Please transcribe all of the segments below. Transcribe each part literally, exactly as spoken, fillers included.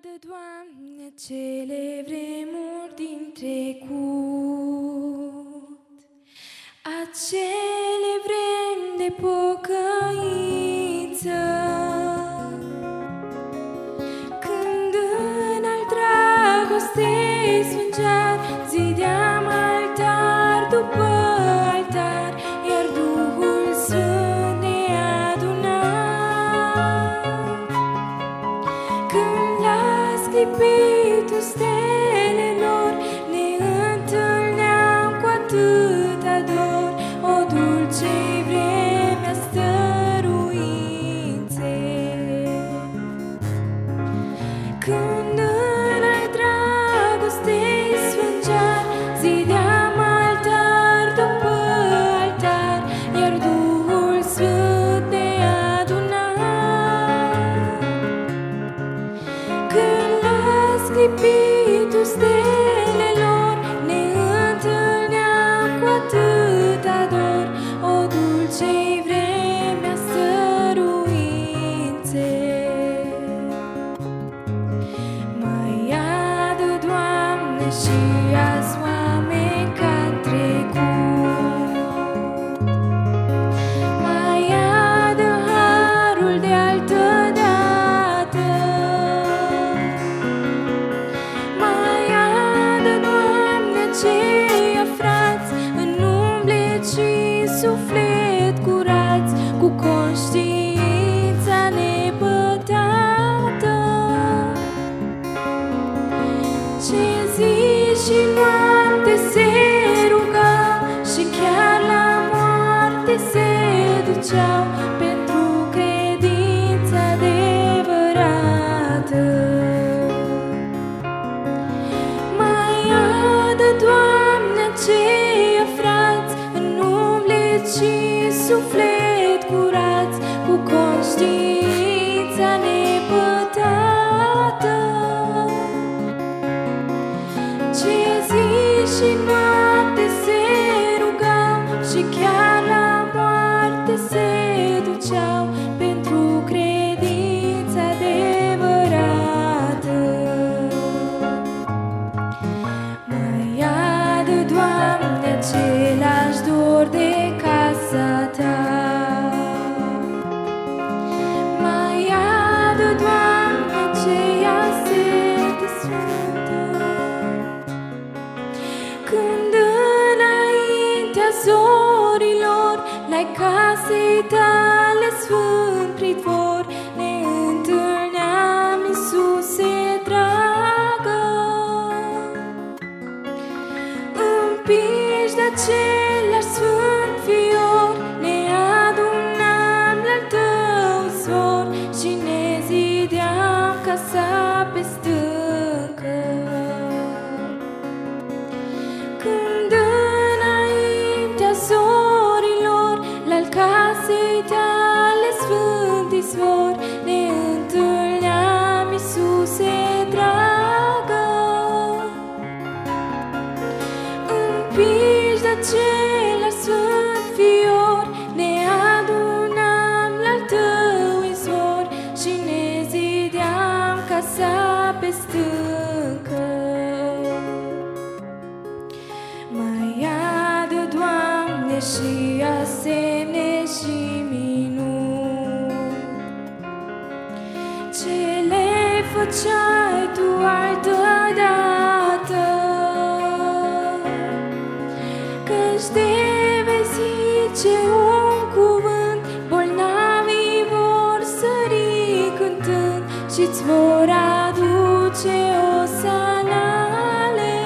Iartă, Doamne, cele vremuri din trecut, acele vremi de pocăință, când în al dragostei sfângeat zideam altar după altar, iar Duhul Sfânt ne aduna. Când la sclipitul stelelor ne întâlneam cu atâta dor, o dulce-i vremea stăruinței. Când în al dragostei sfângeat zideam altar după altar, iar Duhul Sfânt ne aduna. Când la sclipitul stelelor ne întâlneam cu atâta dor, o dulce-i vremea stăruinței. Mai iadă, Doamne, și azi oameni ca-n trecut, mai iadă harul de altădată, mai iadă, Doamne, aceia frați în umblet și suflet curați, cu conștiința nepătată, ce zi și noapte se rugau și chiar la moarte se duceau pentru credința adevărată. Mai iadă, Doamne, aceia frați în umblet și suflet curați, cu conștiința nepătată, ce zi și noapte se rugau și chiar la moarte se duceau pentru credința adevărată. Mai iadă, Doamne, același dor de casa Ta, mai iadă, Doamne, aceea sete sfântă, când înaintea zorilor la-i casei Tale sfânt pridvor ne întâlneam, Iisuse dragă. Împinși de același sfânt fior ne adunam la-al Tău izvor și ne zideam casa pe stâncă. Când înaintea zorilor la-al casei Tale sfânt izvor ne întâlneam, Iisuse dragă. Împinși de același sfânt fior ne adunam la-al Tău izvor și ne zideam casa pe stâncă. Mai iadă, Doamne, și asemne și minuni, ce le făceai Tu altădată, căci de vei zice un cuvânt, bolnavii vor sări cântând și-ți vor aduce osanale.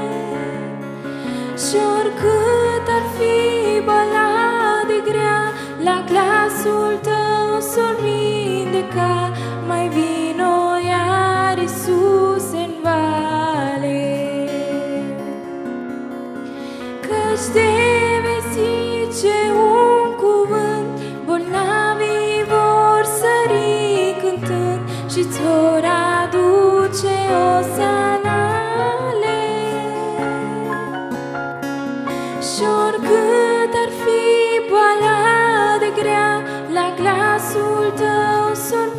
Și oricât ar fi boala de grea, la glasul Tău s-or vindeca. Mai vino iar, Iisuse, în vale, căci de vei zice un cuvânt, bolnavii vor sări cântând și-ți vor aduce osanale. Și oricât ar fi boala de grea, la glasul Tău s-or